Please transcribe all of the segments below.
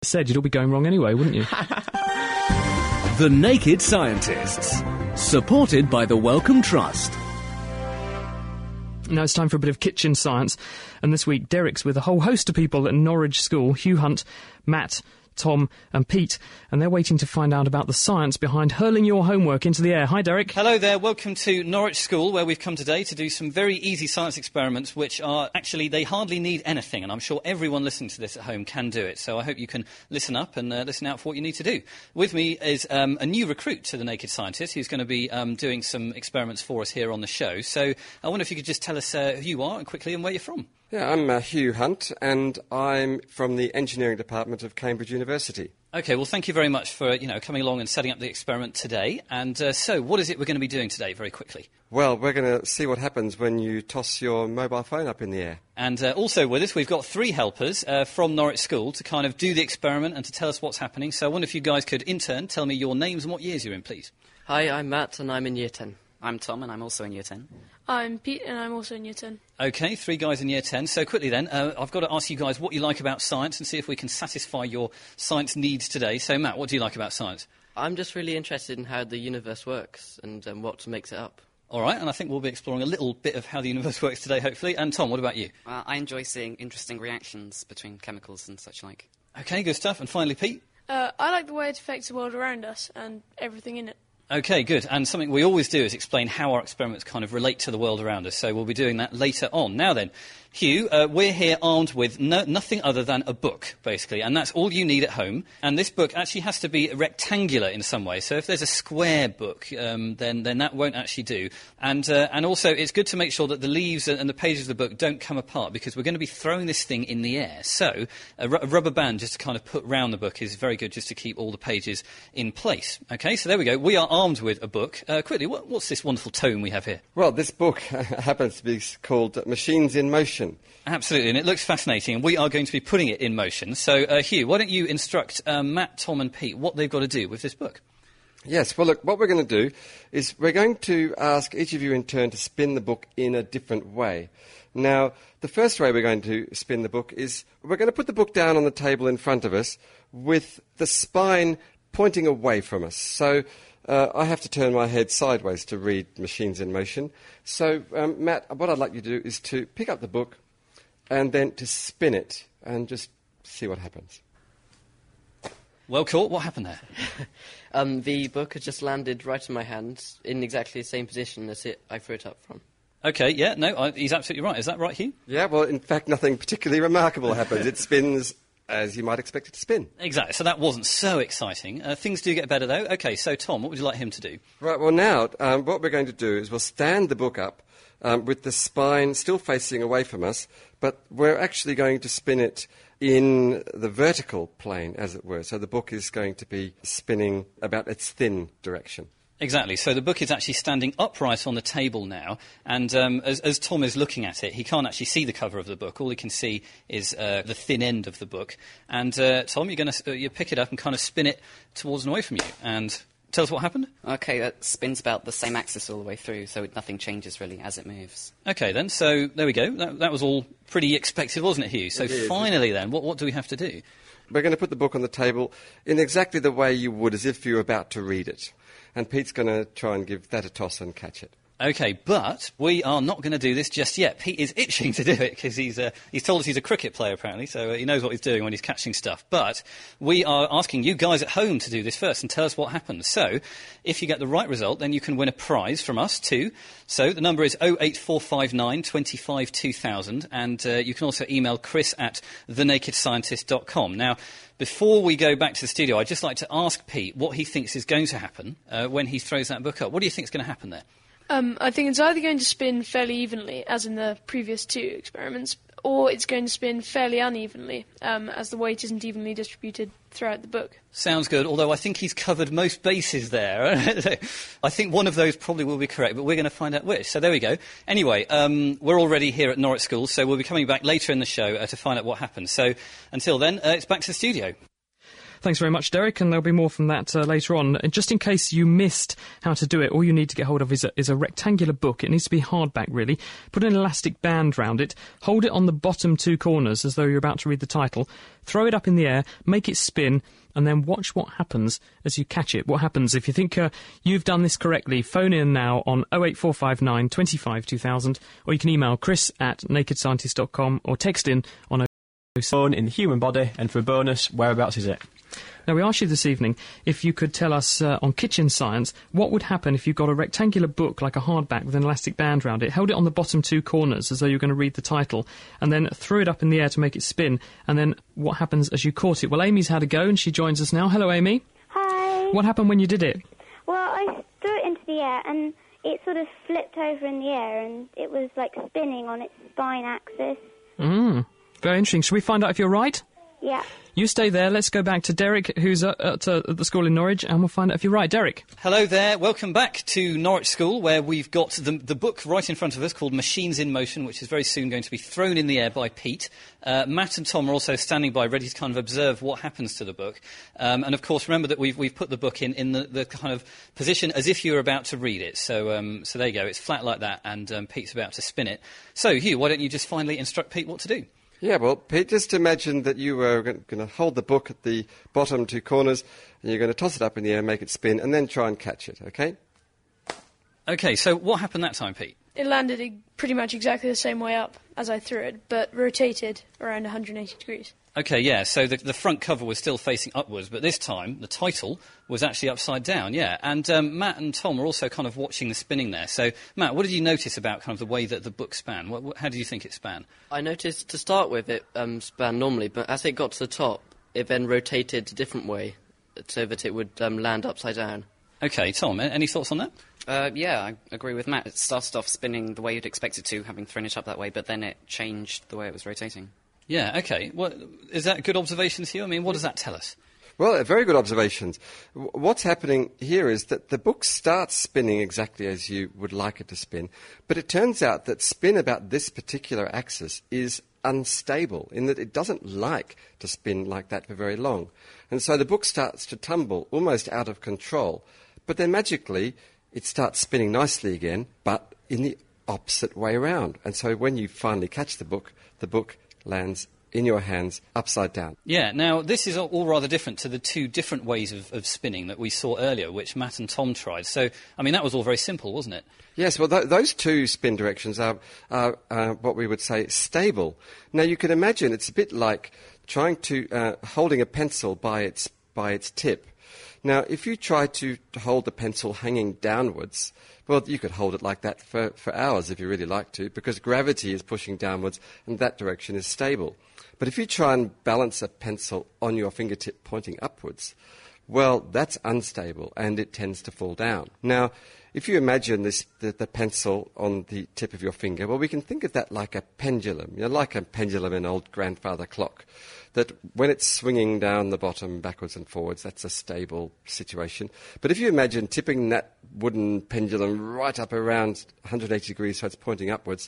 said, you'd all be going wrong anyway, wouldn't you? The Naked Scientists, supported by the Wellcome Trust. Now it's time for a bit of kitchen science, and this week Derek's with a whole host of people at Norwich School: Hugh Hunt, Matt, Tom and Pete, and they're waiting to find out about the science behind hurling your homework into the air. Hi, Derek. Hello there, welcome to Norwich School, where we've come today to do some very easy science experiments, which are actually, they hardly need anything, and I'm sure everyone listening to this at home can do it, so I hope you can listen up and listen out for what you need to do. With me is a new recruit to the Naked Scientist, who's going to be doing some experiments for us here on the show. So I wonder if you could just tell us who you are and quickly and where you're from. Yeah, I'm Hugh Hunt, and I'm from the Engineering Department of Cambridge University. OK, well, thank you very much for, coming along and setting up the experiment today. And so, what is it we're going to be doing today, very quickly? Well, we're going to see what happens when you toss your mobile phone up in the air. And also with us, we've got three helpers from Norwich School to kind of do the experiment and to tell us what's happening. So I wonder if you guys could, in turn, tell me your names and what years you're in, please. Hi, I'm Matt, and I'm in Year 10. I'm Tom, and I'm also in Year 10. I'm Pete, and I'm also in Year 10. OK, three guys in Year 10. So quickly then, I've got to ask you guys what you like about science and see if we can satisfy your science needs today. So, Matt, what do you like about science? I'm just really interested in how the universe works and what makes it up. All right, and I think we'll be exploring a little bit of how the universe works today, hopefully. And Tom, what about you? I enjoy seeing interesting reactions between chemicals and such like. OK, good stuff. And finally, Pete? I like the way it affects the world around us and everything in it. OK, good. And something we always do is explain how our experiments kind of relate to the world around us, so we'll be doing that later on. Now then, Hugh, we're here armed with nothing other than a book, basically, and that's all you need at home. And this book actually has to be rectangular in some way, so if there's a square book, then that won't actually do. And also, it's good to make sure that the leaves and the pages of the book don't come apart, because we're going to be throwing this thing in the air. So a rubber band just to kind of put round the book is very good, just to keep all the pages in place. OK, so there we go. We are armed with a book. Quickly, what's this wonderful tome we have here? Well, this book happens to be called Machines in Motion. Absolutely, and it looks fascinating, and we are going to be putting it in motion. So, Hugh, why don't you instruct Matt, Tom and Pete what they've got to do with this book? Yes, well, look, what we're going to do is we're going to ask each of you in turn to spin the book in a different way. Now, the first way we're going to spin the book is we're going to put the book down on the table in front of us with the spine pointing away from us. So I have to turn my head sideways to read Machines in Motion. So, Matt, what I'd like you to do is to pick up the book and then to spin it and just see what happens. Well caught. What happened there? The book has just landed right in my hand in exactly the same position as I threw it up from. OK, yeah, no, he's absolutely right. Is that right, Hugh? Yeah, well, in fact, nothing particularly remarkable happens. It spins as you might expect it to spin. Exactly, so that wasn't so exciting. Things do get better, though. OK, so, Tom, what would you like him to do? Right, well, now, what we're going to do is we'll stand the book up with the spine still facing away from us, but we're actually going to spin it in the vertical plane, as it were. So the book is going to be spinning about its thin direction. Exactly. So the book is actually standing upright on the table now, and as Tom is looking at it, he can't actually see the cover of the book. All he can see is the thin end of the book. And Tom, you're going to you pick it up and kind of spin it towards and away from you. And tell us what happened. OK, that spins about the same axis all the way through, so nothing changes really as it moves. OK, then. So there we go. That was all pretty expected, wasn't it, Hugh? So finally, then, what do we have to do? We're going to put the book on the table in exactly the way you would as if you were about to read it. And Pete's going to try and give that a toss and catch it. OK, but we are not going to do this just yet. Pete is itching to do it because he's told us he's a cricket player, apparently, so he knows what he's doing when he's catching stuff. But we are asking you guys at home to do this first and tell us what happens. So if you get the right result, then you can win a prize from us too. So the number is 08459 25 2000, and you can also email chris@thenakedscientist.com. Now, before we go back to the studio, I'd just like to ask Pete what he thinks is going to happen when he throws that book up. What do you think is going to happen there? I think it's either going to spin fairly evenly, as in the previous two experiments, or it's going to spin fairly unevenly, as the weight isn't evenly distributed throughout the book. Sounds good, although I think he's covered most bases there. I think one of those probably will be correct, but we're going to find out which. So there we go. Anyway, we're already here at Norwich School, so we'll be coming back later in the show to find out what happens. So until then, it's back to the studio. Thanks very much, Derek, and there'll be more from that later on. And just in case you missed how to do it, all you need to get hold of is a rectangular book. It needs to be hardback, really. Put an elastic band round it, hold it on the bottom two corners as though you're about to read the title, throw it up in the air, make it spin, and then watch what happens as you catch it. What happens if you think you've done this correctly? Phone in now on 08459 25 2000, or you can email chris@nakedscientist.com or text in on Bone in the human body, and for a bonus, whereabouts is it? Now, we asked you this evening if you could tell us on Kitchen Science what would happen if you got a rectangular book like a hardback with an elastic band round it, held it on the bottom two corners as though you were going to read the title, and then threw it up in the air to make it spin, and then what happens as you caught it? Well, Amy's had a go and she joins us now. Hello, Amy. Hi. What happened when you did it? Well, I threw it into the air and it sort of flipped over in the air and it was like spinning on its spine axis. Very interesting. Should we find out if you're right? Yeah. You stay there. Let's go back to Derek, who's at the school in Norwich, and we'll find out if you're right. Derek. Hello there. Welcome back to Norwich School, where we've got the book right in front of us called Machines in Motion, which is very soon going to be thrown in the air by Pete. Matt and Tom are also standing by, ready to kind of observe what happens to the book. And, of course, remember that we've put the book in the kind of position as if you were about to read it. So there you go. It's flat like that, and Pete's about to spin it. So, Hugh, why don't you just finally instruct Pete what to do? Yeah, well, Pete, just imagine that you were going to hold the book at the bottom two corners, and you're going to toss it up in the air, make it spin, and then try and catch it, OK? OK, so what happened that time, Pete? It landed pretty much exactly the same way up as I threw it, but rotated around 180 degrees. OK, yeah, so the front cover was still facing upwards, but this time the title was actually upside down, yeah. And Matt and Tom were also kind of watching the spinning there. So, Matt, what did you notice about kind of the way that the book span? How did you think it span? I noticed to start with it span normally, but as it got to the top, it then rotated a different way so that it would land upside down. OK, Tom, any thoughts on that? Yeah, I agree with Matt. It started off spinning the way you'd expect it to, having thrown it up that way, but then it changed the way it was rotating. Yeah, OK. Well, is that good observations, Hugh? I mean, what does that tell us? Well, very good observations. What's happening here is that the book starts spinning exactly as you would like it to spin, but it turns out that spin about this particular axis is unstable in that it doesn't like to spin like that for very long. And so the book starts to tumble almost out of control, but then magically it starts spinning nicely again, but in the opposite way around. And so when you finally catch the book lands in your hands upside down. Yeah, now this is all rather different to the two different ways of spinning that we saw earlier, which Matt and Tom tried. So, I mean, that was all very simple, wasn't it? Yes, well, those two spin directions are what we would say stable. Now, you can imagine it's a bit like trying to holding a pencil by its tip. Now, if you try to hold the pencil hanging downwards, well, you could hold it like that for hours if you really like to, because gravity is pushing downwards and that direction is stable. But if you try and balance a pencil on your fingertip pointing upwards, well, that's unstable and it tends to fall down. Now, if you imagine the pencil on the tip of your finger, well, we can think of that like a pendulum, like a pendulum in an old grandfather clock, that when it's swinging down the bottom backwards and forwards, that's a stable situation. But if you imagine tipping that wooden pendulum right up around 180 degrees so it's pointing upwards,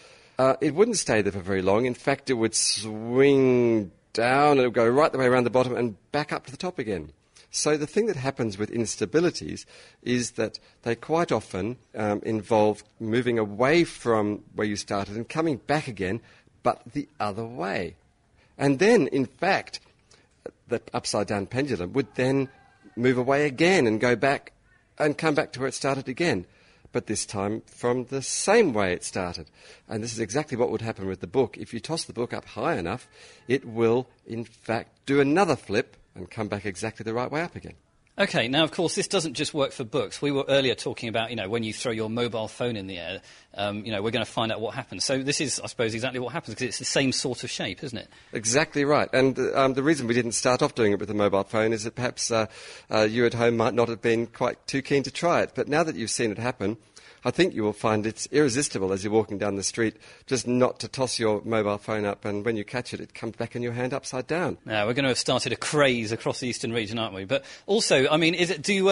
it wouldn't stay there for very long. In fact, it would swing down and it would go right the way around the bottom and back up to the top again. So the thing that happens with instabilities is that they quite often involve moving away from where you started and coming back again, but the other way. And then, in fact, the upside-down pendulum would then move away again and go back and come back to where it started again, but this time from the same way it started. And this is exactly what would happen with the book. If you toss the book up high enough, it will, in fact, do another flip and come back exactly the right way up again. OK, now, of course, this doesn't just work for books. We were earlier talking about, when you throw your mobile phone in the air, we're going to find out what happens. So this is, I suppose, exactly what happens, because it's the same sort of shape, isn't it? Exactly right. And the reason we didn't start off doing it with the mobile phone is that perhaps you at home might not have been quite too keen to try it. But now that you've seen it happen, I think you will find it's irresistible as you're walking down the street just not to toss your mobile phone up, and when you catch it, it comes back in your hand upside down. Now, we're going to have started a craze across the eastern region, aren't we? But also, I mean,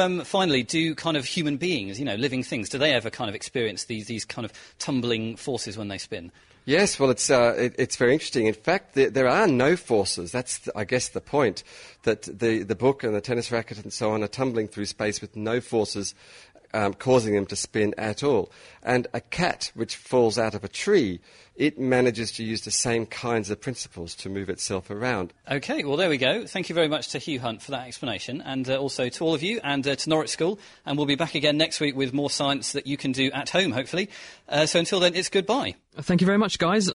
do kind of human beings, living things, do they ever kind of experience these kind of tumbling forces when they spin? Yes, well, it's very interesting. In fact, there are no forces. That's, I guess, the point, that the book and the tennis racket and so on are tumbling through space with no forces causing them to spin at all. And a cat which falls out of a tree, it manages to use the same kinds of principles to move itself around. OK, well, there we go. Thank you very much to Hugh Hunt for that explanation, and also to all of you, and to Norwich School. And we'll be back again next week with more science that you can do at home, hopefully. So until then, it's goodbye. Thank you very much, guys.